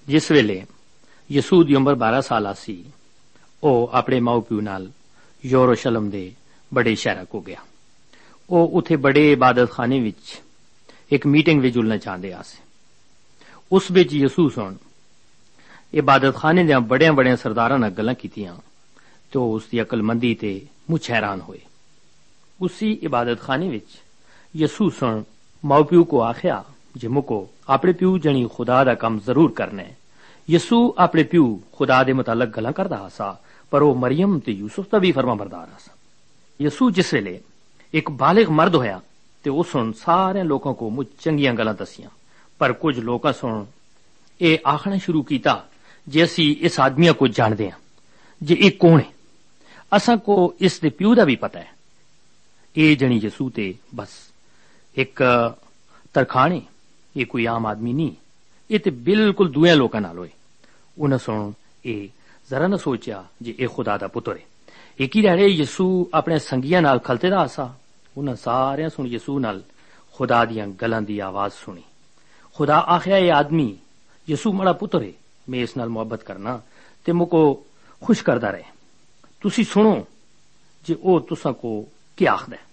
जिस वेले यसू दी उम्र 12 साल सी ਉਹ ਆਪਣੇ ਮਾਂ ਪਿਓ ਨਾਲ ਯਰੂਸ਼ਲਮ ਦੇ ਬੜੇ ਸ਼ਹਿਰ ਕੋ ਗਿਆ। ਉਹ ਉਥੇ ਬੜੇ ਇਬਾਦਤਖਾਨੇ ਵਿੱਚ ਇੱਕ ਮੀਟਿੰਗ ਵਿੱਚ ਜੁਲਣਾ ਚਾਹੁੰਦੇ ਆਸੇ। ਉਸ ਵਿੱਚ ਯਿਸੂ ਸੁਣ ਇਬਾਦਤਖਾਨੇ ਦੇ ਬੜਿਆਂ ਬੜਿਆਂ ਸਰਦਾਰਾਂ ਨਾਲ ਗੱਲਾਂ ਕੀਤੀਆਂ ਤੇ ਉਸ ਦੀ ਅਕਲਮੰਦੀ ਤੇ ਮੁੱਛ ਹੈਰਾਨ ਹੋਏ। ਉਸੀ ਇਬਾਦਤਖਾਨੇ ਵਿੱਚ ਯਿਸੂ ਸੁਣ ਮਾਂ ਪਿਓ ਕੋ ਆਖਿਆ ਜੇ ਮੁਕੋ ਆਪਣੇ ਪਿਓ ਜਣੀ ਖੁਦਾ ਦਾ ਕੰਮ ਜ਼ਰੂਰ ਕਰਨਾ ਹੈ। ਯਿਸੂ ਆਪਣੇ ਪਿਓ ਖੁਦਾ ਦੇ ਮੁਤਾਲਕ ਗੱਲਾਂ ਕਰਦਾ ਸਾ पर वह मरियम ते यूसुफ का भी फरमा बरदार सा। यसू जिस वेले एक बालिग मर्द होया ते उस सुन सारे लोगों को मुझ चंगियां गल्लां दसियां, पर कुछ लोगों सुन ये आखना शुरू किया जे असी इस आदमी को जानते हैं जे ये कौन है, असा को इस दे प्यू दा भी पता है। ये जनी यसू ते बस एक तरखाने, ये कोई आम आदमी नहीं, ये ते बिल्कुल दुए लोगों नाल होए। उन्हें सुन ये जरा न सोचा जे ए खुदा दा पुत्र है। एक ही रहे यसू अपने संगियां नाल खलते दा सा। उन्हें सारे सुन यसू नाल खुदा दियां गल्लां दी आवाज सुनी। खुदा आखिया ये आदमी यसू मड़ा पुत्र है, मैं इस नाल मोहब्बत करना ते मुको खुश करदा रहे। तुसी सुनो जे ओ तुसा को क्या आखदा है।